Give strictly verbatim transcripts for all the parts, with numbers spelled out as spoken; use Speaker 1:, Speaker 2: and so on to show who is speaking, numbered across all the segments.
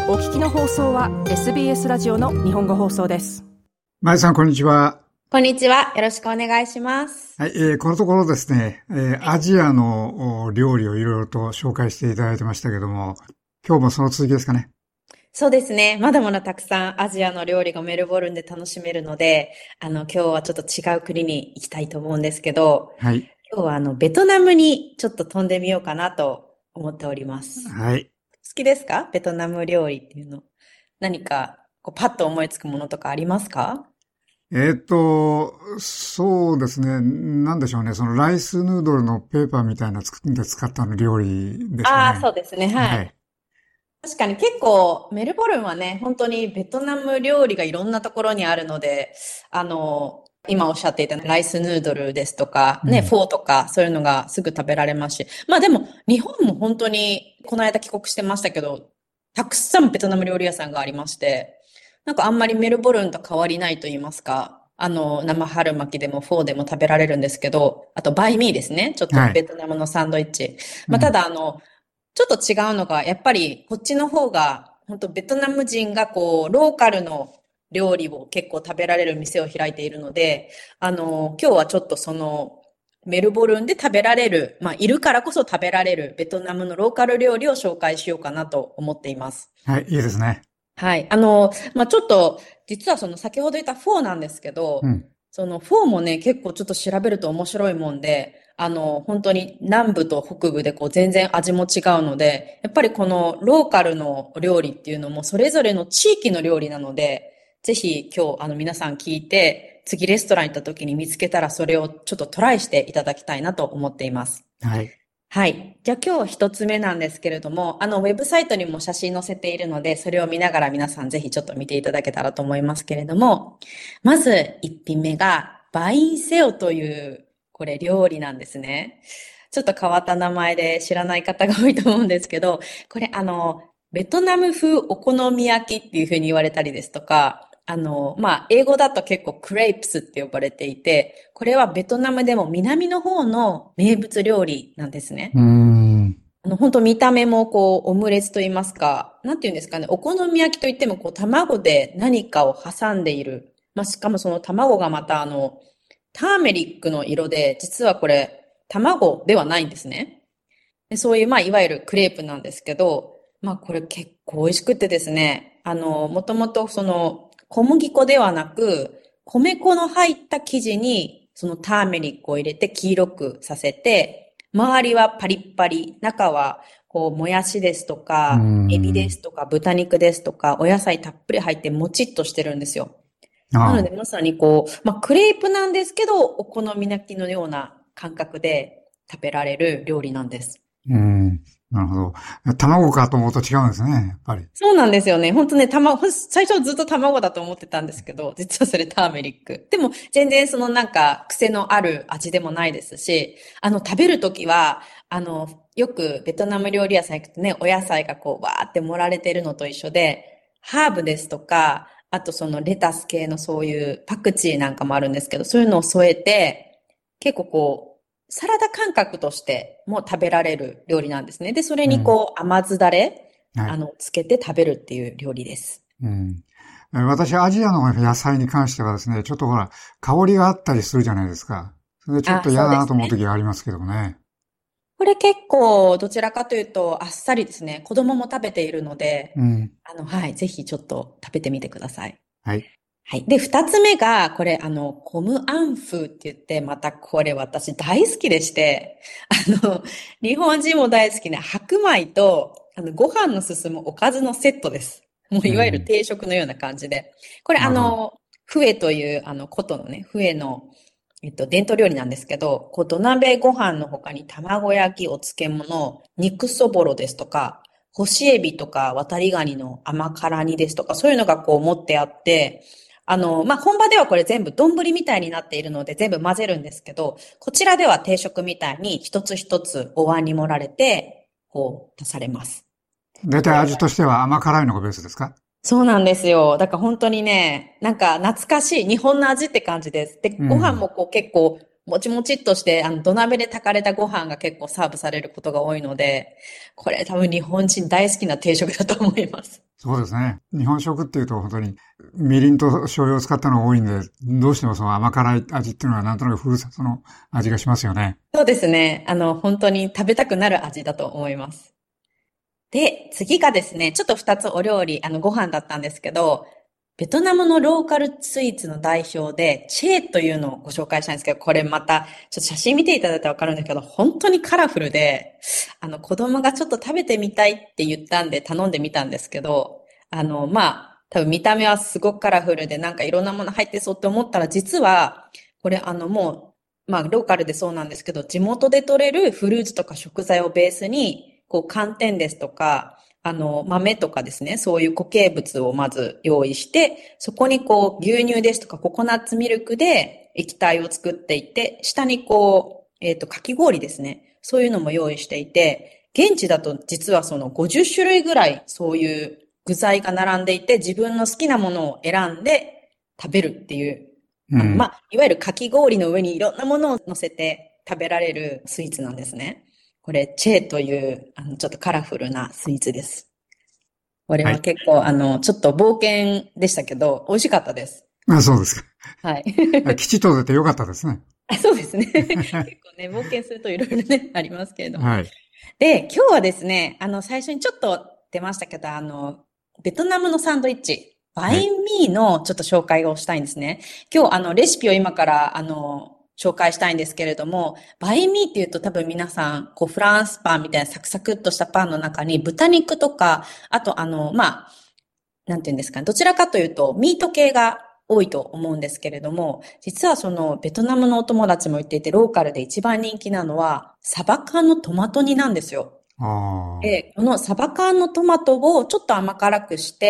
Speaker 1: お聞きの放送は エスビーエス ラジオの日本語放送です。
Speaker 2: まゆさん、こんにちは。
Speaker 3: こんにちは。よろしくお願いします。
Speaker 2: はい、えー、このところですね、えー、アジアの料理をいろいろと紹介していただいてましたけども、今日もその続きですかね。
Speaker 3: そうですね。まだまだたくさんアジアの料理がメルボルンで楽しめるので、あの、今日はちょっと違う国に行きたいと思うんですけど、
Speaker 2: はい。
Speaker 3: 今日はあの、ベトナムにちょっと飛んでみようかなと思っております。
Speaker 2: はい。
Speaker 3: 好きですか？ベトナム料理っていうの。何か、こう、パッと思いつくものとかありますか？
Speaker 2: えーっと、そうですね。なんでしょうね。そのライスヌードルのペーパーみたいな作って使ったの料理ですか
Speaker 3: ああー、
Speaker 2: ね。
Speaker 3: そうですね。はい。
Speaker 2: はい。
Speaker 3: 確かに結構メルボルンはね、本当にベトナム料理がいろんなところにあるので、あの、今おっしゃっていたライスヌードルですとか、ね、
Speaker 2: うん。
Speaker 3: フォーとかそういうのがすぐ食べられますし。まあでも日本も本当にこの間帰国してましたけど、たくさんベトナム料理屋さんがありまして、なんかあんまりメルボルンと変わりないと言いますか、あの、生春巻きでもフォーでも食べられるんですけど、あとバイミーですね。ちょっと
Speaker 2: はい。
Speaker 3: ベトナムのサンドイッチ。まあた
Speaker 2: うん。
Speaker 3: だあの、ちょっと違うのが、やっぱりこっちの方が、本当ベトナム人がこう、ローカルの料理を結構食べられる店を開いているので、あの、今日はちょっとその、メルボルンで食べられる、まあ、いるからこそ食べられるベトナムのローカル料理を紹介しようかなと思っています。
Speaker 2: はい。いいですね。
Speaker 3: はい。あの、まあ、ちょっと、実はその先ほど言ったフォーなんですけど、
Speaker 2: うん。
Speaker 3: そのフォーもね、結構ちょっと調べると面白いもんで、あの、本当に南部と北部でこう全然味も違うので、やっぱりこのローカルの料理っていうのもそれぞれの地域の料理なので、ぜひ今日あの皆さん聞いて、次レストラン行った時に見つけたらそれをちょっとトライしていただきたいなと思っています。
Speaker 2: はい。
Speaker 3: はい。じゃあ今日一つ目なんですけれども、あの、ウェブサイトにも写真載せているので、それを見ながら皆さんぜひちょっと見ていただけたらと思いますけれども、まず一品目が、バインセオという、これ料理なんですね。ちょっと変わった名前で知らない方が多いと思うんですけど、これあの、ベトナム風お好み焼きっていう風に言われたりですとか、あの、まあ、英語だと結構クレープスって呼ばれていて、これはベトナムでも南の方の名物料理なんですね。
Speaker 2: うーん。
Speaker 3: あの、本当見た目もこう、オムレツと言いますか、なんて言うんですかね、お好み焼きといってもこう、卵で何かを挟んでいる。まあ、しかもその卵がまたあの、ターメリックの色で、実はこれ、卵ではないんですね。でそういう、まあ、いわゆるクレープなんですけど、まあ、これ結構美味しくてですね、あの、もともとその、小麦粉ではなく、米粉の入った生地に、そのターメリックを入れて黄色くさせて、周りはパリッパリ、中は、こう、もやしですと
Speaker 2: うー
Speaker 3: か、エビで
Speaker 2: ん。
Speaker 3: すとか、豚肉ですとか、お野菜たっぷり入ってもちっとしてるんですよ。なので、
Speaker 2: あ
Speaker 3: まさにこう、まあ、クレープなんですけど、お好み焼きのような感覚で食べられる料理なんです。
Speaker 2: あ。うん。なるほど。卵かと思うと違うんですね。やっぱり。
Speaker 3: そうなんですよね。本当ね、卵、最初はずっと卵だと思ってたんですけど、実はそれターメリック。でも、全然そのなんか、癖のある味でもないですし、あの、食べるときは、あの、よくベトナム料理屋さん行くとね、お野菜がこう、わーって盛られてるのと一緒で、ハーブですとか、あとそのレタス系のそういうパクチーなんかもあるんですけど、そういうのを添えて、結構こう、サラダ感覚としても食べられる料理なんですね。で、それ
Speaker 2: うん。
Speaker 3: にこう、甘酢だれ、
Speaker 2: はい。
Speaker 3: あの、つけて食べるっていう料理です。
Speaker 2: うん。私、アジアの野菜に関してはですね、ちょっとほら、香りがあったりするじゃないですか。それでちょっ
Speaker 3: あ、
Speaker 2: と嫌
Speaker 3: そう
Speaker 2: だなと思う
Speaker 3: ですね。
Speaker 2: 時がありますけどもね。
Speaker 3: これ結構、どちらかというと、あっさりですね。子供も食べているので、
Speaker 2: うん。
Speaker 3: あの、はい、ぜひちょっと食べてみてください。
Speaker 2: はい。
Speaker 3: はい。で、二つ目が、これ、あの、コムアンフーって言って、またこれ私大好きでして、あの、日本人も大好きな白米と、あの、ご飯の進むおかずのセットです。もういわゆる
Speaker 2: うん。
Speaker 3: 定食のような感じで。これ、
Speaker 2: なるほど。
Speaker 3: あの、フエという、あの、古都のね、フエの、えっと、伝統料理なんですけど、こう、土鍋ご飯の他に卵焼き、お漬物、肉そぼろですとか、干しエビとか渡りガニの甘辛煮ですとか、そういうのがこう持ってあって、あの、まあ、本場ではこれ全部丼みたいになっているので全部混ぜるんですけど、こちらでは定食みたいに一つ一つお椀に盛られて、こう、出されます。
Speaker 2: 大体
Speaker 3: これ
Speaker 2: 味としては甘辛いのがベースですか？
Speaker 3: そうなんですよ。だから本当にね、なんか懐かしい日本の味って感じです。で、ご飯
Speaker 2: うん。
Speaker 3: もこう結構もちもちっとして、あの、土鍋で炊かれたご飯が結構サーブされることが多いので、これ多分日本人大好きな定食だと思います。
Speaker 2: そうですね。日本食っていうと本当にみりんと醤油を使ったのが多いんで、どうしてもその甘辛い味っていうのはなんとなくふるさとの味がしますよね。
Speaker 3: そうですね。あの、本当に食べたくなる味だと思います。で、次がですね、ちょっと二つお料理、あの、ご飯だったんですけど、ベトナムのローカルスイーツの代表で、チェーというのをご紹介したいんですけど、これまた、ちょっと写真見ていただいたらわかるんですけど、本当にカラフルで、あの、子供がちょっと食べてみたいって言ったんで頼んでみたんですけど、あの、まあ、多分見た目はすごくカラフルで、なんかいろんなもの入ってそうって思ったら、実は、これあの、もう、まあ、ローカルでそうなんですけど、地元で採れるフルーツとか食材をベースに、こう、寒天ですとか、あの、豆とかですね、そういう固形物をまず用意して、そこにこう、牛乳ですとかココナッツミルクで液体を作っていて、下にこう、えっと、かき氷ですね。そういうのも用意していて、現地だと実はそのごじゅっ種類ぐらいそういう具材が並んでいて、自分の好きなものを選んで食べるっていう、あの、
Speaker 2: うん。
Speaker 3: まあ、いわゆるかき氷の上にいろんなものを乗せて食べられるスイーツなんですね。これ、チェーという、あの、ちょっとカラフルなスイーツです。これ
Speaker 2: はい。
Speaker 3: は結構、あの、ちょっと冒険でしたけど、美味しかったです。
Speaker 2: あ、そうですか。
Speaker 3: はい。
Speaker 2: あ、吉と出てよかったですね。
Speaker 3: あ、そうですね。結構ね、冒険するといろいろね、ありますけれども。
Speaker 2: はい。
Speaker 3: で、今日はですね、あの、最初にちょっと出ましたけど、あの、ベトナムのサンドイッチ、バ
Speaker 2: はい。
Speaker 3: インミーのちょっと紹介をしたいんですね。今日、あの、レシピを今から、あの、紹介したいんですけれども、バインミーっていうと多分皆さん、こう、フランスパンみたいなサクサクっとしたパンの中に豚肉とか、あとあの、まあ、なんていうんですかね。どちらかというと、ミート系が多いと思うんですけれども、実はその、ベトナムのお友達も言っていて、ローカルで一番人気なのは、サバ缶のトマト煮なんですよ。
Speaker 2: ああ。
Speaker 3: で、このサバ缶のトマトをちょっと甘辛くして、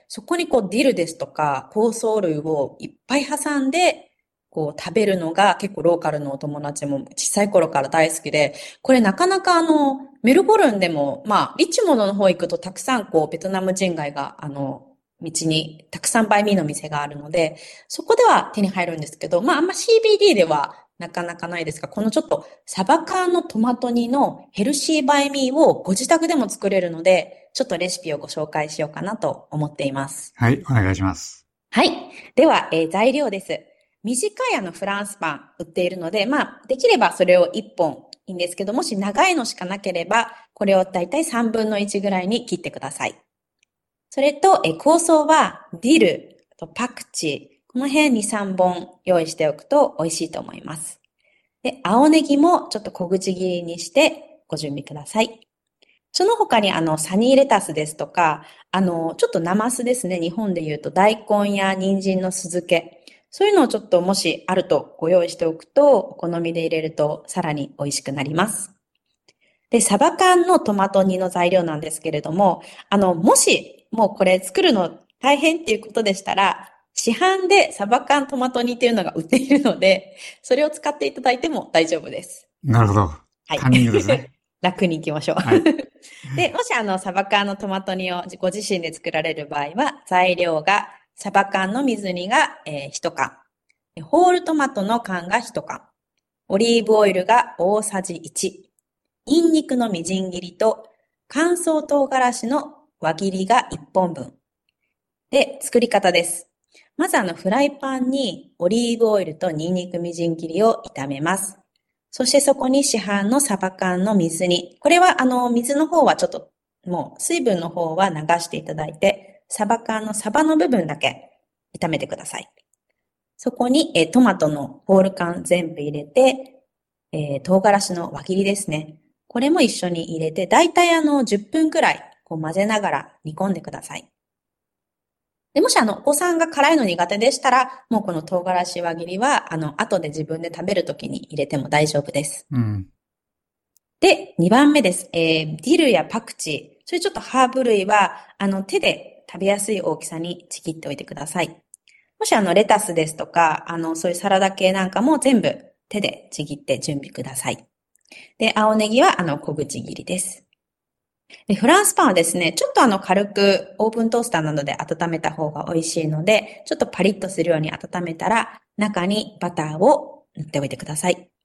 Speaker 3: そこにこうディルですとか香草類をいっぱい挟んで、こう食べるのが結構ローカルのお友達も小さい頃から大好きで、これなかなかあの、メルボルンでも、まあ、リッチモンドの方行くとたくさんこうベトナム人街があの、道にたくさんバインミーの店があるので、そこでは手に入るんですけど、まああんま シービーディー ではなかなかないですが、このちょっとサバ缶のトマト煮のヘルシーバインミーをご自宅でも作れるので、ちょっとレシピをご紹介しようかなと思っています。
Speaker 2: はい。お願いします。
Speaker 3: はい。では、えー材料です。短いあのフランスパン売っているので、まあ、できればそれをいっぽんいいんですけど、もし長いのしかなければ、これをだいたいさんぶんのいちぐらいに切ってください。それと、えー香草はディル、あとパクチー、この辺にさんぼん用意しておくと美味しいと思います。で、青ネギもちょっと小口切りにしてご準備ください。その他にあの、サニーレタスですとか、あの、ちょっとナマスですね。日本で言うと大根や人参の酢漬け。そういうのをちょっともしあるとご用意しておくと、お好みで入れるとさらに美味しくなります。で、サバ缶のトマト煮の材料なんですけれども、あの、もしもうこれ作るの大変っていうことでしたら、市販でサバ缶トマト煮っていうのが売っているので、それを使っていただいても大丈夫です。
Speaker 2: なるほど。
Speaker 3: はい。
Speaker 2: カンニングですね。
Speaker 3: 楽に行きましょう。
Speaker 2: はい。
Speaker 3: で、もしあの、サバ缶のトマト煮をご自身で作られる場合は、材料が、サバ缶の水煮が、えー、いち缶。ホールトマトの缶がいち缶。オリーブオイルが大さじいち。ニンニクのみじん切りと、乾燥唐辛子の輪切りがいっぽんぶん。で、作り方です。まずあの、フライパンにオリーブオイルとニンニクみじん切りを炒めます。そしてそこに市販のサバ缶の水煮。これはあの、水の方はちょっと、もう水分の方は流していただいて、サバ缶のサバの部分だけ炒めてください。そこにえトマトのホール缶全部入れて、えー、唐辛子の輪切りですね。これも一緒に入れて、だいたいあの、じゅっぷんくらいこう混ぜながら煮込んでください。で、もしあの、お子さんが辛いの苦手でしたら、もうこの唐辛子輪切りは、あの、後で自分で食べるときに入れても大丈夫です。
Speaker 2: うん。
Speaker 3: で、にばんめです。えー、ディルやパクチー、そういうちょっとハーブ類は、あの、手で食べやすい大きさにちぎっておいてください。もしあの、レタスですとか、あの、そういうサラダ系なんかも全部手でちぎって準備ください。で、青ネギはあの、小口切りです。で、フランスパンはですね、ちょっとあの軽くオーブントースターなどで温めた方が美味しいので、ちょっとパリッとするように温めたら、中にバターを塗っておいてください。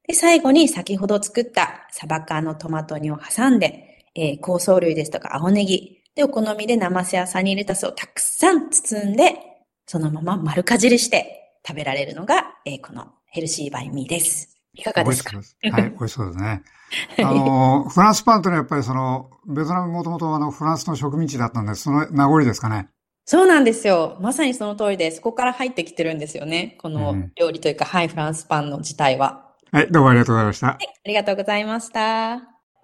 Speaker 3: で、最後に先ほど作ったサバ缶のトマト煮を挟んで、えー、香草類ですとか青ネギ、で、お好みで生瀬やサニーレタスをたくさん包んで、そのまま丸かじりして食べられるのが、えー、このヘルシーバイミーです。いかがですか？
Speaker 2: 美味しそうです。はい、美味しそうですね。あの、フランスパンというのはやっぱりその、ベトナムもともとあの、フランスの植民地だったんで、その名残ですかね。
Speaker 3: そうなんですよ。まさにその通りで、そこから入ってきてるんですよね。この料理というか、うん、はい、フランスパンの自体は。
Speaker 2: はい、どうもありがとうございました。はい、
Speaker 3: ありがとうございました。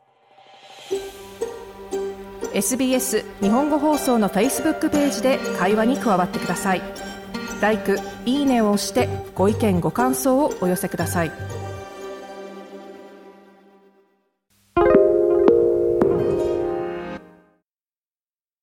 Speaker 1: エスビーエス 日本語放送の Facebook ページで会話に加わってください。ライク、いいねを押してご意見ご感想をお寄せください。